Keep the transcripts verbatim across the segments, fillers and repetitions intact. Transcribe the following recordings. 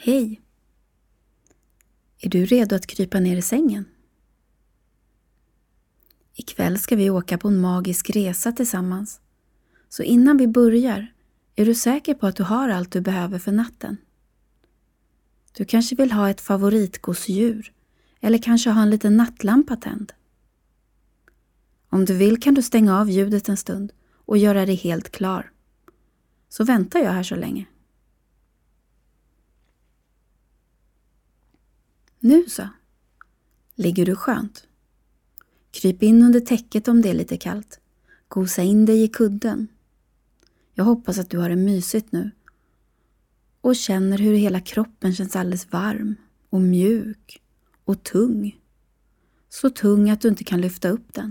Hej! Är du redo att krypa ner i sängen? Ikväll ska vi åka på en magisk resa tillsammans. Så innan vi börjar, är du säker på att du har allt du behöver för natten? Du kanske vill ha ett favoritgosedjur eller kanske ha en liten nattlampa tänd. Om du vill kan du stänga av ljudet en stund och göra dig helt klar. Så väntar jag här så länge. Nu så. Ligger du skönt? Kryp in under täcket om det är lite kallt. Gosa in dig i kudden. Jag hoppas att du har det mysigt nu. Och känner hur hela kroppen känns alldeles varm och mjuk och tung. Så tung att du inte kan lyfta upp den.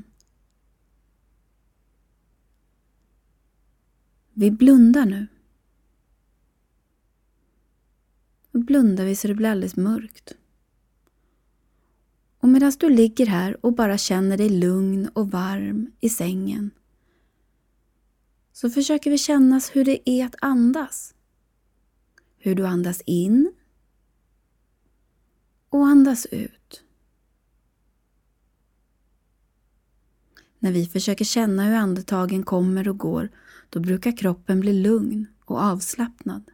Vi blundar nu. Och blundar vi så det blir alldeles mörkt. Och medan du ligger här och bara känner dig lugn och varm i sängen, så försöker vi känna hur det är att andas. Hur du andas in och andas ut. När vi försöker känna hur andetagen kommer och går, då brukar kroppen bli lugn och avslappnad.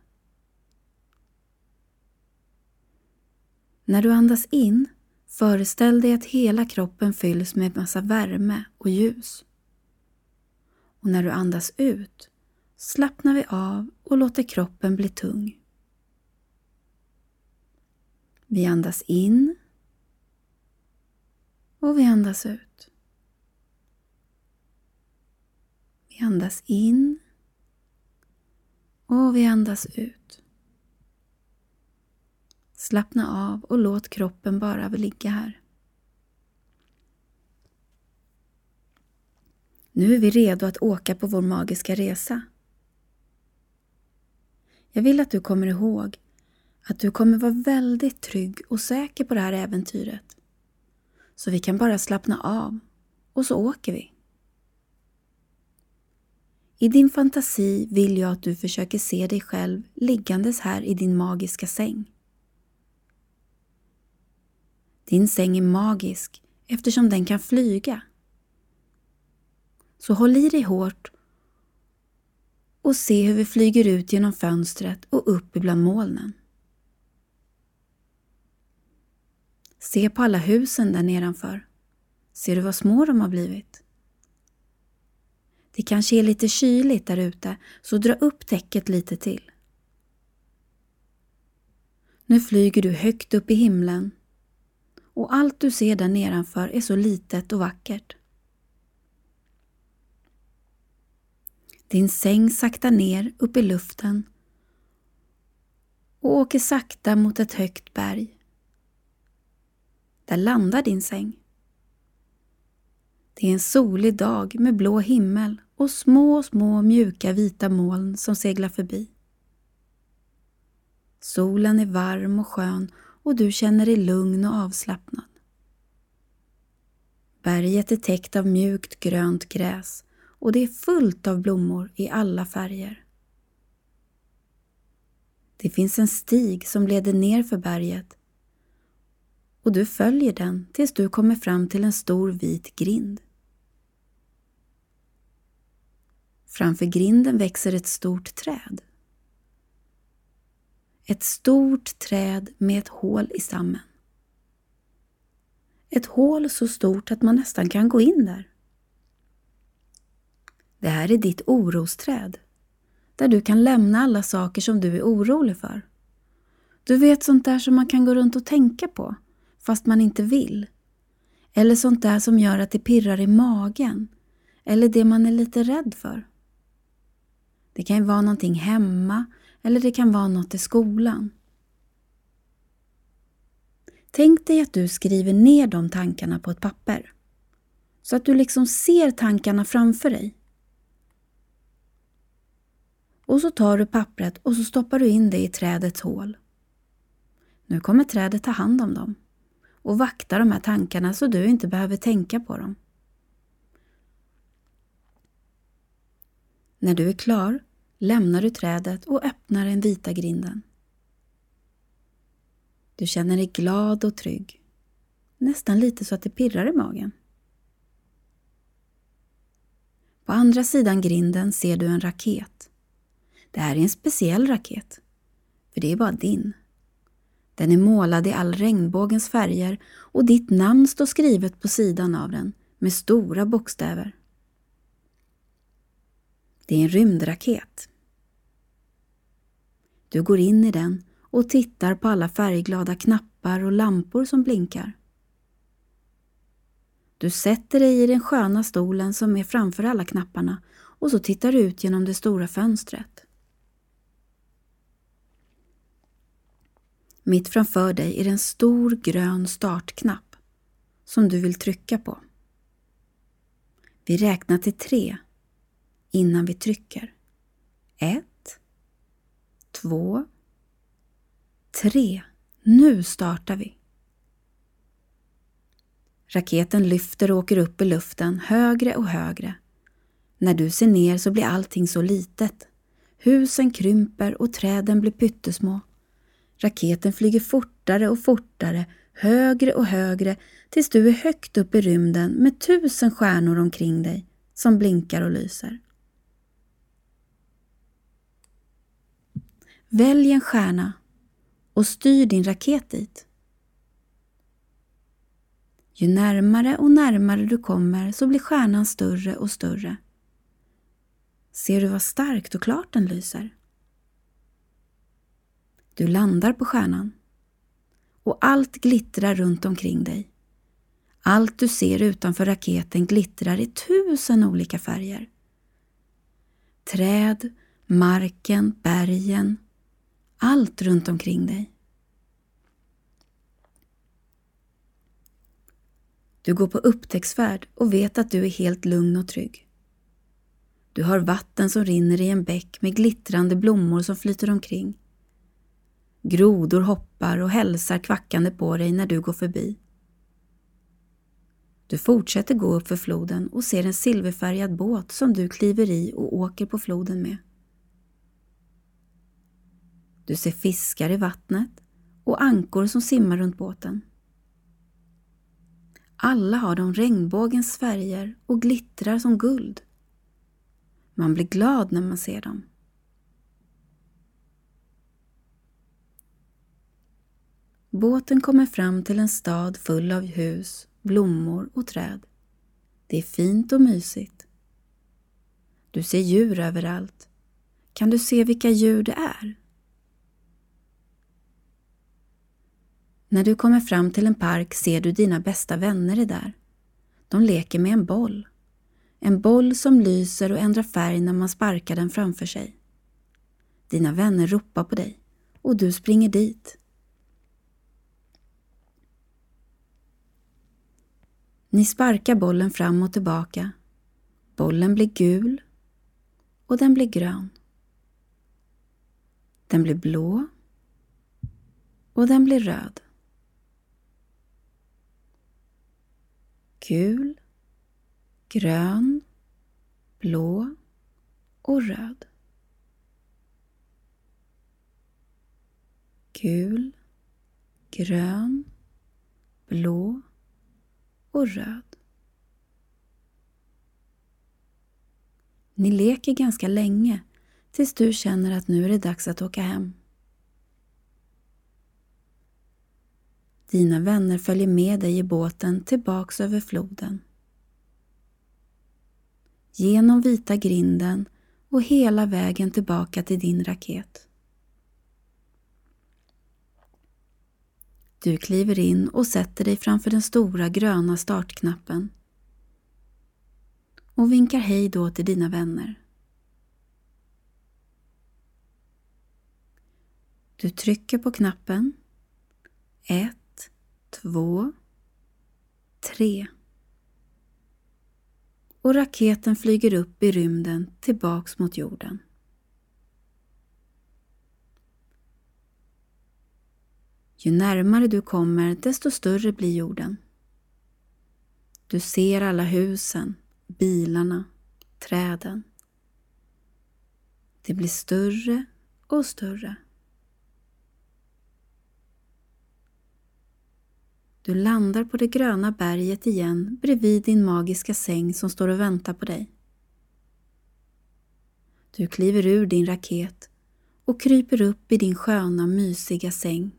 När du andas in, föreställ dig att hela kroppen fylls med massa värme och ljus. Och när du andas ut, slappnar vi av och låter kroppen bli tung. Vi andas in och vi andas ut. Vi andas in och vi andas ut. Slappna av och låt kroppen bara ligga här. Nu är vi redo att åka på vår magiska resa. Jag vill att du kommer ihåg att du kommer vara väldigt trygg och säker på det här äventyret. Så vi kan bara slappna av och så åker vi. I din fantasi vill jag att du försöker se dig själv liggandes här i din magiska säng. Din säng är magisk eftersom den kan flyga. Så håll i dig hårt och se hur vi flyger ut genom fönstret och upp ibland molnen. Se på alla husen där nedanför. Ser du vad små de har blivit? Det kanske är lite kyligt där ute, så dra upp täcket lite till. Nu flyger du högt upp i himlen. Och allt du ser där nedanför är så litet och vackert. Din säng saktar ner upp i luften och åker sakta mot ett högt berg. Där landar din säng. Det är en solig dag med blå himmel och små, små mjuka vita moln som seglar förbi. Solen är varm och skön och du känner dig lugn och avslappnad. Berget är täckt av mjukt grönt gräs och det är fullt av blommor i alla färger. Det finns en stig som leder ner för berget och du följer den tills du kommer fram till en stor vit grind. Framför grinden växer ett stort träd. Ett stort träd med ett hål i stammen. Ett hål så stort att man nästan kan gå in där. Det här är ditt orosträd, där du kan lämna alla saker som du är orolig för. Du vet sånt där som man kan gå runt och tänka på, fast man inte vill. Eller sånt där som gör att det pirrar i magen, eller det man är lite rädd för. Det kan vara någonting hemma, eller det kan vara något i skolan. Tänk dig att du skriver ner de tankarna på ett papper. Så att du liksom ser tankarna framför dig. Och så tar du pappret och så stoppar du in det i trädets hål. Nu kommer trädet ta hand om dem. Och vakta de här tankarna så du inte behöver tänka på dem. När du är klar lämnar du trädet och öppnar den vita grinden. Du känner dig glad och trygg. Nästan lite så att det pirrar i magen. På andra sidan grinden ser du en raket. Det här är en speciell raket, för det är bara din. Den är målad i all regnbågens färger och ditt namn står skrivet på sidan av den med stora bokstäver. Det är en rymdraket. Du går in i den och tittar på alla färgglada knappar och lampor som blinkar. Du sätter dig i den sköna stolen som är framför alla knapparna och så tittar du ut genom det stora fönstret. Mitt framför dig är en stor grön startknapp som du vill trycka på. Vi räknar till tre innan vi trycker. Ett, två, tre. Nu startar vi. Raketen lyfter och åker upp i luften högre och högre. När du ser ner så blir allting så litet. Husen krymper och träden blir pyttesmå. Raketen flyger fortare och fortare, högre och högre tills du är högt upp i rymden med tusen stjärnor omkring dig som blinkar och lyser. Välj en stjärna och styr din raket dit. Ju närmare och närmare du kommer så blir stjärnan större och större. Ser du vad starkt och klart den lyser? Du landar på stjärnan och allt glittrar runt omkring dig. Allt du ser utanför raketen glittrar i tusen olika färger. Träd, marken, bergen, allt runt omkring dig. Du går på upptäcktsfärd och vet att du är helt lugn och trygg. Du har vatten som rinner i en bäck med glittrande blommor som flyter omkring. Grodor hoppar och hälsar kvackande på dig när du går förbi. Du fortsätter gå upp för floden och ser en silverfärgad båt som du kliver i och åker på floden med. Du ser fiskar i vattnet och ankor som simmar runt båten. Alla har de regnbågens färger och glittrar som guld. Man blir glad när man ser dem. Båten kommer fram till en stad full av hus, blommor och träd. Det är fint och mysigt. Du ser djur överallt. Kan du se vilka djur det är? När du kommer fram till en park ser du dina bästa vänner är där. De leker med en boll. En boll som lyser och ändrar färg när man sparkar den framför sig. Dina vänner ropar på dig och du springer dit. Ni sparkar bollen fram och tillbaka. Bollen blir gul och den blir grön. Den blir blå och den blir röd. Gul, grön, blå och röd. Gul, grön, blå och röd. Ni leker ganska länge tills du känner att nu är det dags att åka hem. Dina vänner följer med dig i båten tillbaks över floden. Genom vita grinden och hela vägen tillbaka till din raket. Du kliver in och sätter dig framför den stora gröna startknappen och vinkar hej då till dina vänner. Du trycker på knappen. Ett, två, tre. Och raketen flyger upp i rymden tillbaks mot jorden. Ju närmare du kommer, desto större blir jorden. Du ser alla husen, bilarna, träden. Det blir större och större. Du landar på det gröna berget igen bredvid din magiska säng som står och väntar på dig. Du kliver ur din raket och kryper upp i din sköna, mysiga säng.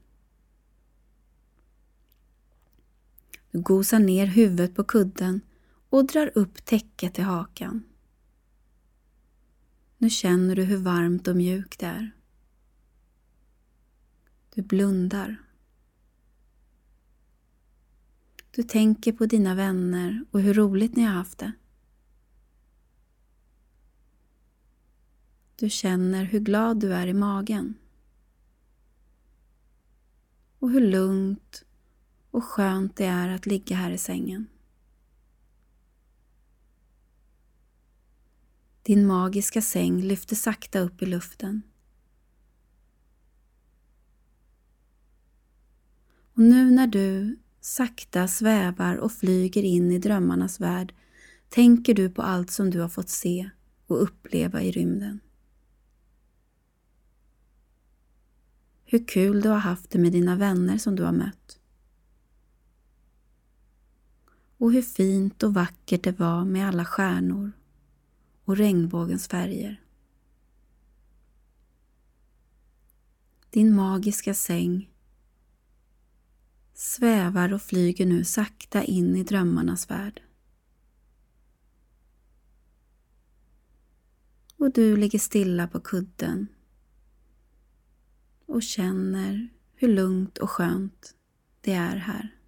Du gosar ner huvudet på kudden och drar upp täcket till hakan. Nu känner du hur varmt och mjukt det är. Du blundar. Du tänker på dina vänner och hur roligt ni har haft det. Du känner hur glad du är i magen. Och hur lugnt och skönt det är att ligga här i sängen. Din magiska säng lyfter sakta upp i luften. Och nu när du sakta svävar och flyger in i drömmarnas värld tänker du på allt som du har fått se och uppleva i rymden. Hur kul du har haft det med dina vänner som du har mött. Och hur fint och vackert det var med alla stjärnor och regnbågens färger. Din magiska säng svävar och flyger nu sakta in i drömmarnas värld. Och du ligger stilla på kudden och känner hur lugnt och skönt det är här.